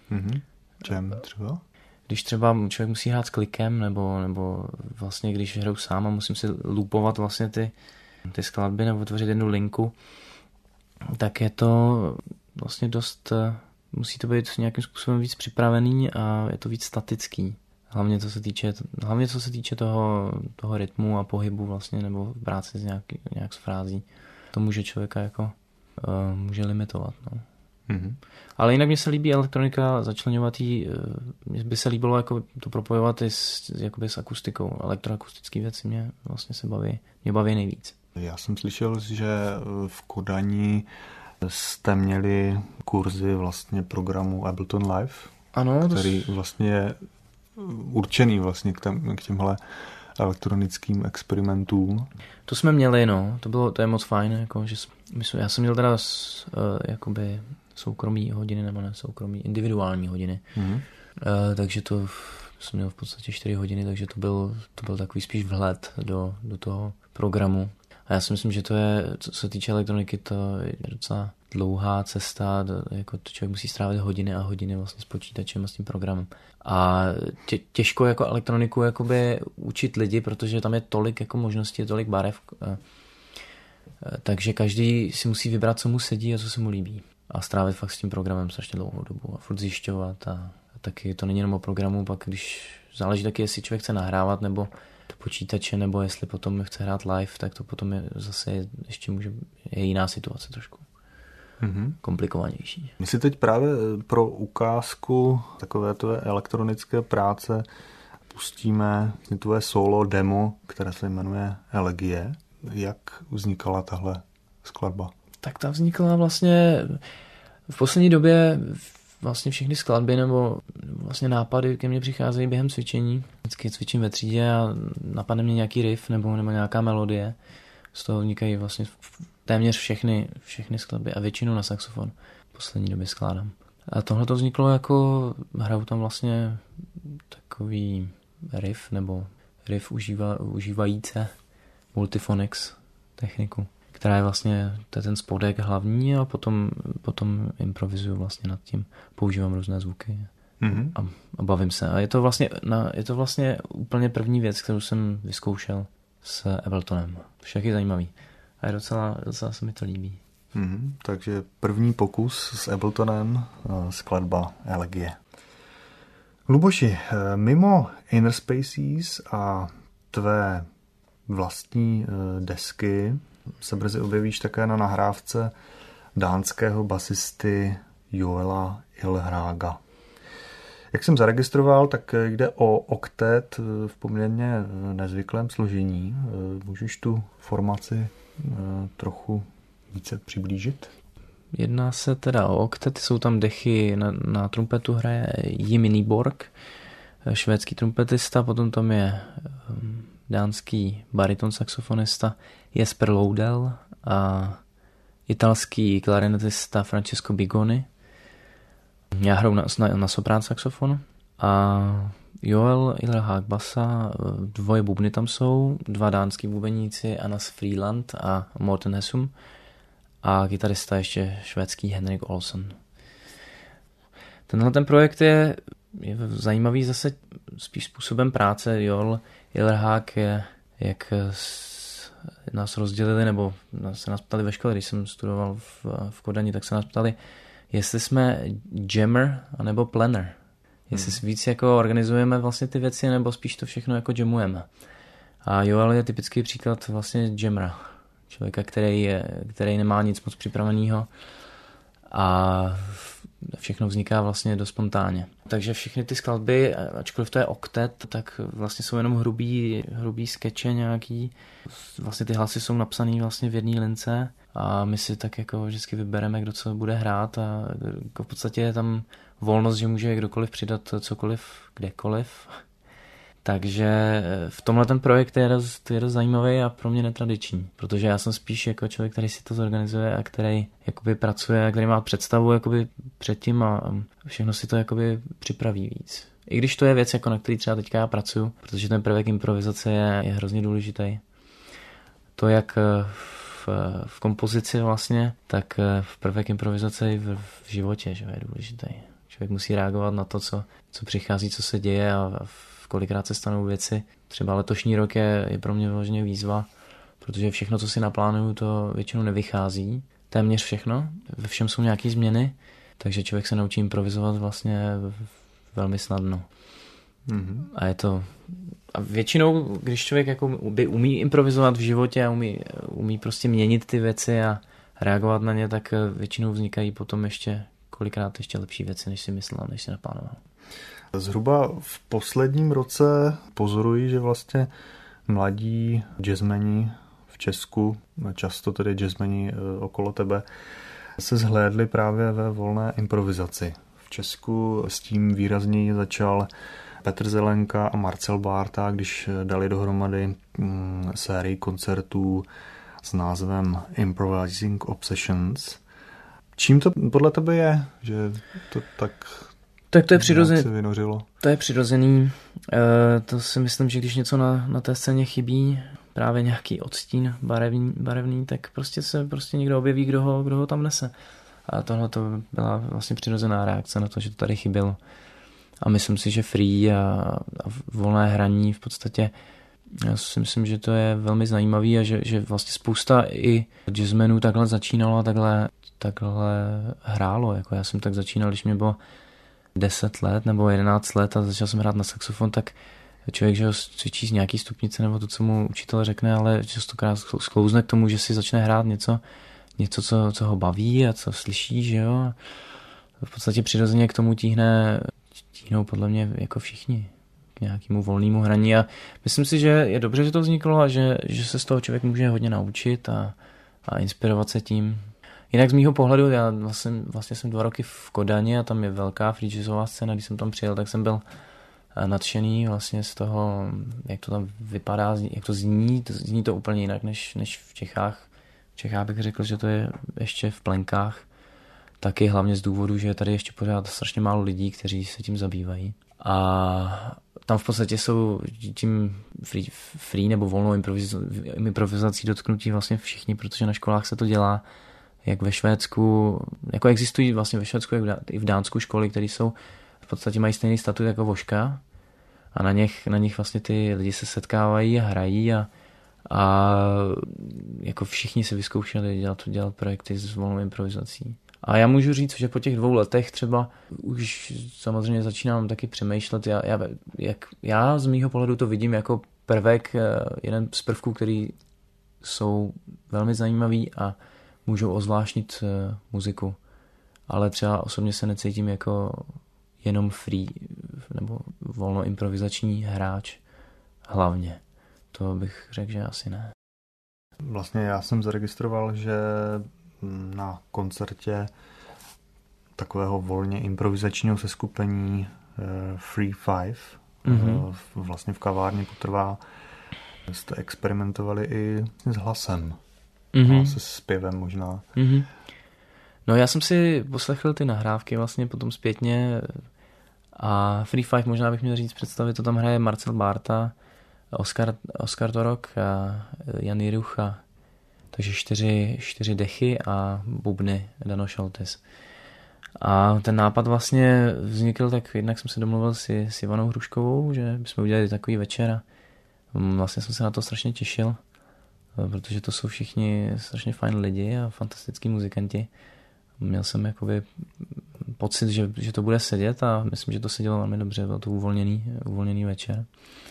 Čem třeba? Když třeba člověk musí hrát s klikem, nebo vlastně když hraju sám a musím si loopovat vlastně ty skladby nebo tvořit jednu linku, tak je to vlastně dost, musí to být nějakým způsobem víc připravený a je to víc statický. Hlavně co se týče toho rytmu a pohybu vlastně, nebo práce s nějak s frází. To může člověka jako může limitovat. No. Ale jinak mně se líbí elektronika, začleňovat jí, mně by se líbilo jako to propojovat i s akustikou. Elektroakustické věci mě vlastně mě baví nejvíc. Já jsem slyšel, že v Kodani jste měli kurzy vlastně programu Ableton Live, ano, který vlastně je určený vlastně k těmhle elektronickým experimentům. To jsme měli, no. To je moc fajn, jako, že já jsem měl teda jakoby soukromý hodiny, nebo ne soukromý, individuální hodiny. Takže to jsem měl v podstatě 4 hodiny, takže to byl takový spíš vhled do toho programu. A já si myslím, že to je, co se týče elektroniky, to je docela dlouhá cesta, jako to člověk musí strávit hodiny a hodiny vlastně s počítačem a s tím programem. A těžko jako elektroniku jakoby učit lidi, protože tam je tolik jako možností, tolik barev, takže každý si musí vybrat, co mu sedí a co se mu líbí. A strávit fakt s tím programem strašně dlouhou dobu a furt zjišťovat a taky to není jenom o programu, pak když záleží taky, jestli člověk chce nahrávat nebo do počítače, nebo jestli potom chce hrát live, tak to potom je zase ještě je jiná situace trošku. Komplikovanější. My si teď právě pro ukázku takové tvé elektronické práce pustíme tvoje solo demo, které se jmenuje Elegie. Jak vznikala tahle skladba? Tak ta vznikla vlastně v poslední době vlastně všechny skladby nebo vlastně nápady ke mně přicházejí během cvičení. Vždycky cvičím ve třídě a napadne mě nějaký riff nebo nějaká melodie. Z toho vznikají vlastně téměř všechny skladby a většinu na saxofon v poslední době skládám. A tohle to vzniklo jako, hraju tam vlastně takový riff nebo riff užívajíce Multiphonics techniku, která je vlastně, to je ten spodek hlavní a potom improvizuju vlastně nad tím, používám různé zvuky a bavím se. A je to vlastně úplně první věc, kterou jsem vyzkoušel s Abletonem. Však je zajímavý. A je docela se mi to líbí. Takže první pokus s Abletonem, skladba Elegie. Luboši, mimo Inner Spaces a tvé vlastní desky se brzy objevíš také na nahrávce dánského basisty Joela Ilhraga. Jak jsem zaregistroval, tak jde o oktet v poměrně nezvyklém složení. Můžeš tu formaci trochu více přiblížit? Jedná se teda o oktet, jsou tam dechy, na trumpetu hraje Jimmy Nyborg, švédský trumpetista, potom tam je dánský bariton saxofonista Jesper Loudel a italský klarinetista Francesco Bigoni. Já hraju na soprán saxofon a Joel Ilhag basa, dvoje bubny tam jsou, dva dánský bubeníci Anas Freeland a Morten Hessum a kytarista ještě švédský Henrik Olsen. Tenhle ten projekt je zajímavý zase spíš způsobem práce. Joel Ilhag je, jak nás rozdělili, nebo se nás ptali ve škole, když jsem studoval v Kodani, tak se nás ptali, jestli jsme jammer anebo planner. Jestli víc jako organizujeme vlastně ty věci, nebo spíš to všechno jako jamujeme. A Joel je typický příklad vlastně jammera. Člověka, který nemá nic moc připraveného a všechno vzniká vlastně dost spontánně. Takže všechny ty skladby, ačkoliv to je oktet, tak vlastně jsou jenom hrubý skeče nějaký. Vlastně ty hlasy jsou napsaný vlastně v jedné lince a my si tak jako vždycky vybereme, kdo co bude hrát a v podstatě je tam volnost, že může kdokoliv přidat cokoliv, kdekoliv. Takže v tomhle ten projekt je dost zajímavý a pro mě netradiční, protože já jsem spíš jako člověk, který si to zorganizuje a který jakoby pracuje a který má představu jakoby předtím a všechno si to jakoby připraví víc. I když to je věc, jako na který třeba teďka já pracuju, protože ten prvek improvizace je hrozně důležitý. To jak v kompozici vlastně, tak v prvek improvizace i v životě, že je důležitý. Člověk musí reagovat na to, co přichází, co se děje a kolikrát se stanou věci. Třeba letošní rok je pro mě vyloženě výzva, protože všechno, co si naplánuju, to většinou nevychází. Téměř všechno. Ve všem jsou nějaké změny, takže člověk se naučí improvizovat vlastně velmi snadno. A je to... A většinou, když člověk jako umí improvizovat v životě a umí prostě měnit ty věci a reagovat na ně, tak většinou vznikají potom kolikrát ještě lepší věci, než si myslel, než si naplánoval. Zhruba v posledním roce pozoruji, že vlastně mladí jazzmeni v Česku, často tedy jazzmeni okolo tebe, se zhlédli právě ve volné improvizaci. V Česku s tím výrazněji začal Petr Zelenka a Marcel Bárta, když dali dohromady sérii koncertů s názvem Improvising Obsessions. Čím to podle tebe je, že to tak to je přirozený. To je přirozený. To si myslím, že když něco na té scéně chybí, právě nějaký odstín barevný, tak prostě někdo objeví, kdo ho tam nese. A tohle to byla vlastně přirozená reakce na to, že to tady chybělo. A myslím si, že free a volné hraní v podstatě, já si myslím, že to je velmi zajímavý a že vlastně spousta i jazzmenů takhle začínalo a takhle hrálo. Jako já jsem tak začínal, když mě bylo 10 let nebo 11 let a začal jsem hrát na saxofon, tak člověk, že ho cvičí z nějaký stupnice nebo to, co mu učitel řekne, ale častokrát sklouzne k tomu, že si začne hrát něco, co ho baví a co slyší, že jo. V podstatě přirozeně k tomu tíhnou podle mě jako všichni k nějakému volnému hraní a myslím si, že je dobře, že to vzniklo a že se z toho člověk může hodně naučit a inspirovat se tím. Jinak z mýho pohledu, já vlastně jsem 2 roky v Kodani a tam je velká free jazzová scéna, když jsem tam přijel, tak jsem byl nadšený vlastně z toho, jak to tam vypadá, jak to zní. Zní to úplně jinak než v Čechách. V Čechách bych řekl, že to je ještě v plenkách. Taky hlavně z důvodu, že je tady ještě pořád strašně málo lidí, kteří se tím zabývají. A tam v podstatě jsou tím free nebo volnou improvizací dotknutí vlastně všichni, protože na školách se to dělá, jak ve Švédsku, jako existují vlastně ve Švédsku, jak i v Dánsku školy, které jsou v podstatě mají stejný statut jako Voška a na nich vlastně ty lidi se setkávají a hrají a jako všichni si vyzkoušeli dělat projekty s volnou improvizací. A já můžu říct, že po těch 2 letech třeba už samozřejmě začínám taky přemýšlet. Já z mýho pohledu to vidím jako prvek, jeden z prvků, který jsou velmi zajímavý a můžou ozvláštnit muziku. Ale třeba osobně se necítím jako jenom free nebo volno improvizační hráč hlavně. To bych řekl, že asi ne. Vlastně já jsem zaregistroval, že na koncertě takového volně improvizačního seskupení Free Five vlastně v kavárně Potrvá jste experimentovali i s hlasem. A se zpěvem možná. No já jsem si poslechl ty nahrávky vlastně potom zpětně a Free Five možná bych měl říct představit, to tam hraje Marcel Bárta, Oskar Torok a Jan Jirucha. Takže 4 dechy a bubny Dano Šoltes. A ten nápad vlastně vznikl tak, jednak jsem se domluvil s Ivanou Hruškovou, že bychom udělali takový večer a vlastně jsem se na to strašně těšil, protože to jsou všichni strašně fajn lidi a fantastický muzikanti. Měl jsem jakoby pocit, že to bude sedět a myslím, že to sedělo velmi dobře, byl to uvolněný večer.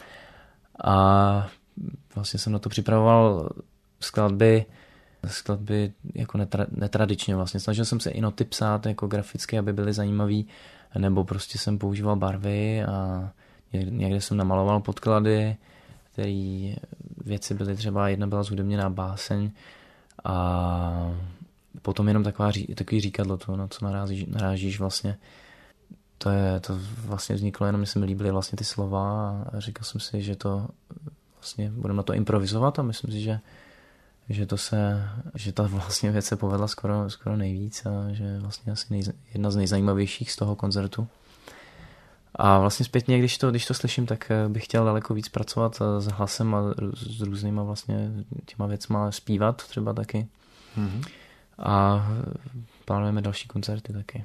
A vlastně jsem na to připravoval skladby jako netradičně vlastně. Snažil jsem se i noty psát jako graficky, aby byly zajímavý, nebo prostě jsem používal barvy a někde jsem namaloval podklady, které věci byly třeba, jedna byla zhudebněná báseň a potom jenom takový říkadlo, to, na co narážíš vlastně. To vlastně vzniklo jenom, že se mi líbily vlastně ty slova a říkal jsem si, že to vlastně budeme na to improvizovat a myslím si, že ta vlastně věc se povedla skoro nejvíc a že vlastně asi jedna z nejzajímavějších z toho koncertu. A vlastně zpětně, když to slyším, tak bych chtěl daleko víc pracovat s hlasem a s různýma vlastně těma věcma zpívat třeba taky. A plánujeme další koncerty taky.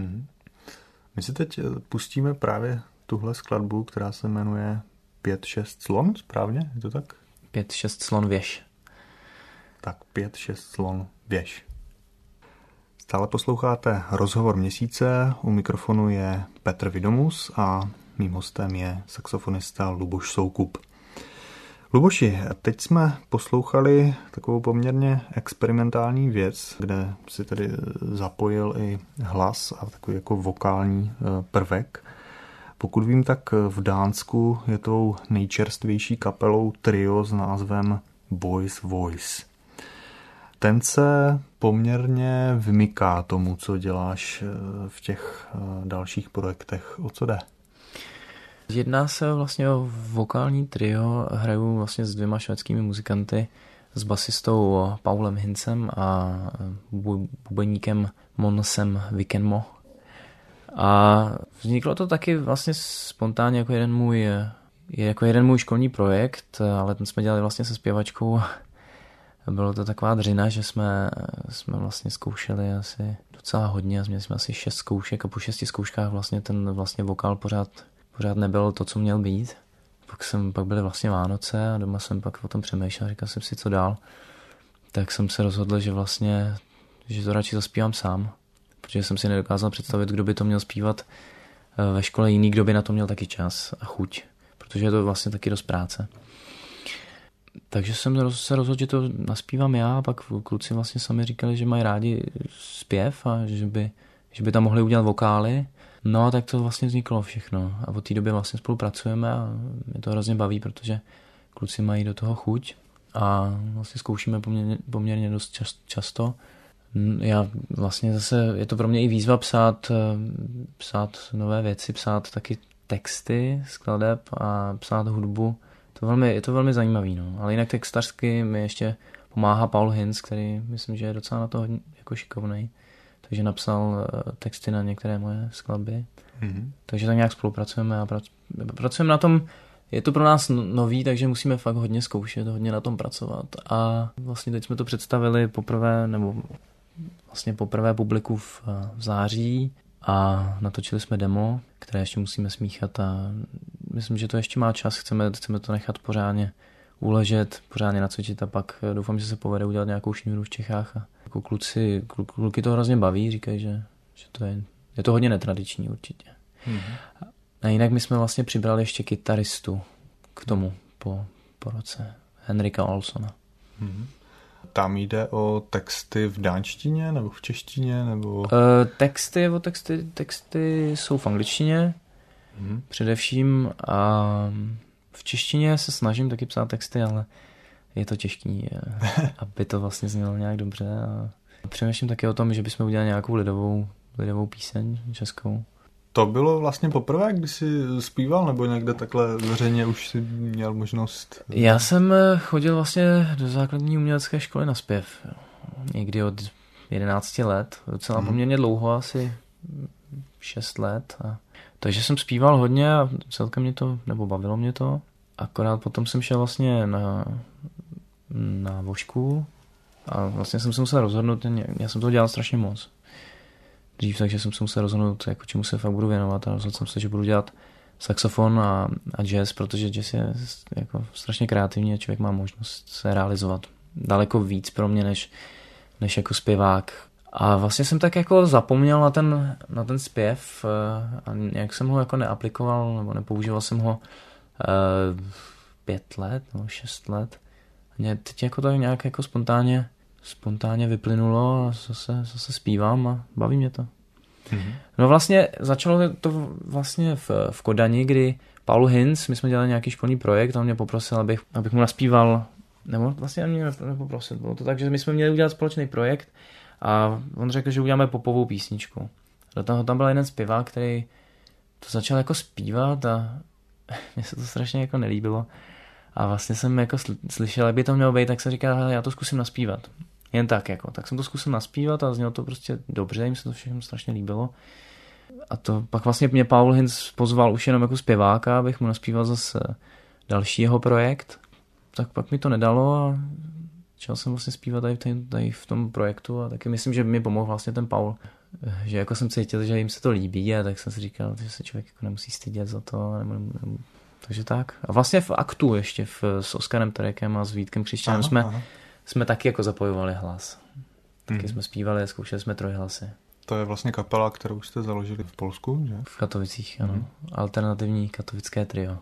My si teď pustíme právě tuhle skladbu, která se jmenuje 5-6 slon, správně? Je to tak? 5-6 slon věž. Tak 5-6 slon věž. Stále posloucháte Rozhovor měsíce, u mikrofonu je Petr Vidomus a mým hostem je saxofonista Luboš Soukup. Luboši, teď jsme poslouchali takovou poměrně experimentální věc, kde si tedy zapojil i hlas a takový jako vokální prvek. Pokud vím, tak v Dánsku je tou nejčerstvější kapelou trio s názvem Boys Voice. Ten se poměrně vymyká tomu, co děláš v těch dalších projektech. O co jde? Jedná se vlastně o vokální trio, hraju vlastně s 2 švédskými muzikanty, s basistou Paulem Hincem a bubeníkem Monsem Vikenmo. A vzniklo to taky vlastně spontánně jako jeden můj školní projekt, ale ten jsme dělali vlastně se zpěvačkou. Bylo to taková dřina, že jsme vlastně zkoušeli asi docela hodně a měli jsme asi 6 zkoušek a po 6 zkouškách vlastně ten vlastně vokál pořád nebyl to, co měl být. Pak byly vlastně Vánoce a doma jsem pak o tom přemýšlel, říkal jsem si, co dál. Tak jsem se rozhodl, že to radši zaspívám sám, protože jsem si nedokázal představit, kdo by to měl zpívat ve škole jiný, kdo by na to měl taky čas a chuť, protože je to vlastně taky dost práce. Takže jsem se rozhodl, že to naspívám já a pak kluci vlastně sami říkali, že mají rádi zpěv a že by tam mohli udělat vokály. No a tak to vlastně vzniklo všechno a od té doby vlastně spolupracujeme a mě to hrozně baví, protože kluci mají do toho chuť a vlastně zkoušíme poměrně dost často. Já vlastně zase, je to pro mě i výzva psát nové věci, psát taky texty skladeb a psát hudbu. Je to velmi zajímavý, no. Ale jinak textařsky mi ještě pomáhá Paul Hinz, který myslím, že je docela na to hodně jako šikovnej. Takže napsal texty na některé moje skladby. Takže tak nějak spolupracujeme a pracujeme na tom, je to pro nás nový, takže musíme fakt hodně zkoušet, hodně na tom pracovat. A vlastně teď jsme to představili poprvé publiku v září a natočili jsme demo, které ještě musíme smíchat a myslím, že to ještě má čas, chceme to nechat pořádně uležet, pořádně nacvičit a pak doufám, že se povede udělat nějakou šňůru v Čechách. A jako kluky to hrozně baví, říkají, že je to hodně netradiční určitě. A jinak my jsme vlastně přibrali ještě kytaristu k tomu po roce, Henrika Olsona. Tam jde o texty v dánštině nebo v češtině? Nebo... Texty jsou v angličtině především a v češtině se snažím taky psát texty, ale je to těžký, aby to vlastně znělo nějak dobře. A přemýšlím taky o tom, že bychom udělali nějakou lidovou píseň českou. To bylo vlastně poprvé, když jsi zpíval, nebo někde takhle veřejně už jsi měl možnost? Já jsem chodil vlastně do základní umělecké školy na zpěv. Někdy od 11 let, docela poměrně dlouho, asi 6 let. Takže jsem zpíval hodně a celkem mě to, nebo bavilo mě to. Akorát potom jsem šel vlastně na vošku a vlastně jsem se musel rozhodnout, já jsem to dělal strašně moc. Dřív, takže jsem se musel rozhodnout, jako čemu se fakt budu věnovat a rozhodl jsem se, že budu dělat saxofon a jazz, protože jazz je jako strašně kreativní a člověk má možnost se realizovat daleko víc pro mě, než jako zpěvák. A vlastně jsem tak jako zapomněl na ten zpěv a nějak jsem ho jako neaplikoval nebo nepoužíval jsem ho 5 let nebo 6 let. A teď jako to nějak jako spontánně vyplynulo a zase zpívám a baví mě to. No vlastně začalo to vlastně v Kodani, kdy Paul Hinz, my jsme dělali nějaký školní projekt a on mě poprosil, abych mu naspíval, nebo vlastně mě nepoprosil, bylo to tak, že my jsme měli udělat společný projekt a on řekl, že uděláme popovou písničku. Do toho tam byl jeden zpěvák, který to začal jako zpívat a mně se to strašně jako nelíbilo. A vlastně jsem jako slyšel, jak by to mělo být, tak jsem říkal, já to zkusím naspívat. Jen tak jako. Tak jsem to zkusil naspívat a znělo to prostě dobře, jim se to všechno strašně líbilo. A to pak vlastně mě Paul Hinz pozval už jenom jako zpěváka, abych mu naspíval zase další jeho projekt. Tak pak mi to nedalo a začal jsem vlastně zpívat tady v tom projektu a taky myslím, že mi pomohl vlastně ten Paul. Že jako jsem cítil, že jim se to líbí a tak jsem si říkal, že se člověk jako nemusí stydět za to. Takže tak. A vlastně v aktu ještě s Oskarem Terekem a s Vítkem Křišťánem jsme taky jako zapojovali hlas. Taky jsme zpívali a zkoušeli jsme trojhlasy. To je vlastně kapela, kterou jste založili v Polsku, že? V Katovicích, ano. Alternativní katovické trio.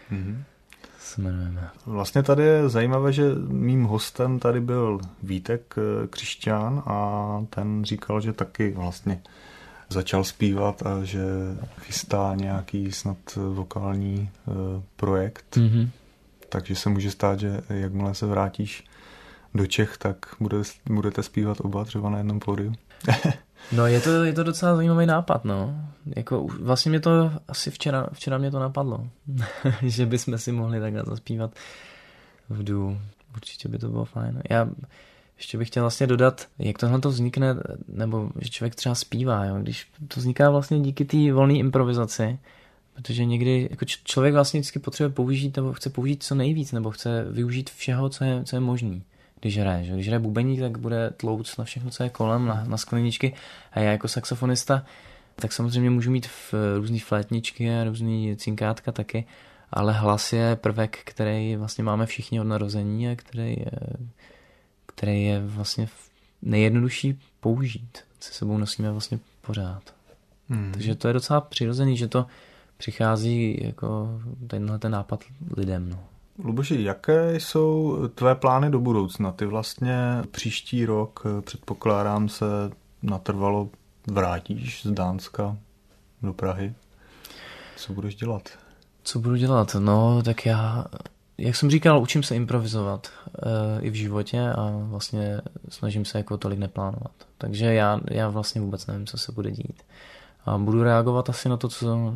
Se jmenujeme. Vlastně tady je zajímavé, že mým hostem tady byl Vítek Křišťán a ten říkal, že taky vlastně začal zpívat a že chystá nějaký snad vokální projekt. Takže se může stát, že jakmile se vrátíš do Čech, tak budete zpívat oba třeba na jednom pódiu. No je to docela zajímavý nápad, no. Jako vlastně mě to asi včera mě to napadlo, že bychom si mohli takhle zaspívat v duo. Určitě by to bylo fajn. Já ještě bych chtěl vlastně dodat, jak tohle to vznikne, nebo že člověk třeba zpívá, jo? Když to vzniká vlastně díky té volné improvizaci, protože někdy jako člověk vlastně vždycky potřebuje použít, nebo chce použít co nejvíc, nebo chce využít všeho, co je možný. Když hraje, že? Když hraje bubeník, tak bude tlouc na všechno, co je kolem, na skleničky. A já jako saxofonista, tak samozřejmě můžu mít různý flétničky a různý cinkátka taky, ale hlas je prvek, který vlastně máme všichni od narození a který je vlastně nejjednodušší použít. Se sebou nosíme vlastně pořád. Takže to je docela přirozený, že to přichází jako tenhle ten nápad lidem. No. Luboši, jaké jsou tvé plány do budoucna? Ty vlastně příští rok, předpokládám, se natrvalo vrátíš z Dánska do Prahy. Co budeš dělat? Co budu dělat? No, tak já, jak jsem říkal, učím se improvizovat i v životě a vlastně snažím se jako tolik neplánovat. Takže já vlastně vůbec nevím, co se bude dít. A budu reagovat asi na to,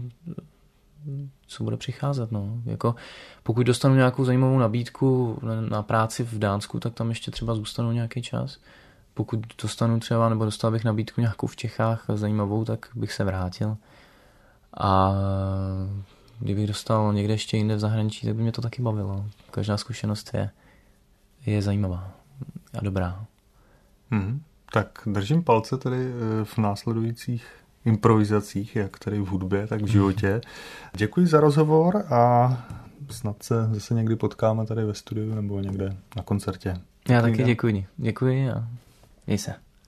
co bude přicházet. No. Jako, pokud dostanu nějakou zajímavou nabídku na práci v Dánsku, tak tam ještě třeba zůstanu nějaký čas. Pokud dostanu třeba, nebo dostal bych nabídku nějakou v Čechách zajímavou, tak bych se vrátil. A kdybych dostal někde ještě jinde v zahraničí, tak by mě to taky bavilo. Každá zkušenost je zajímavá a dobrá. Tak držím palce tedy v následujících improvizacích, jak tady v hudbě, tak v životě. Děkuji za rozhovor a snad se zase někdy potkáme tady ve studiu nebo někde na koncertě. Já taky děkuji. Děkuji a měj se.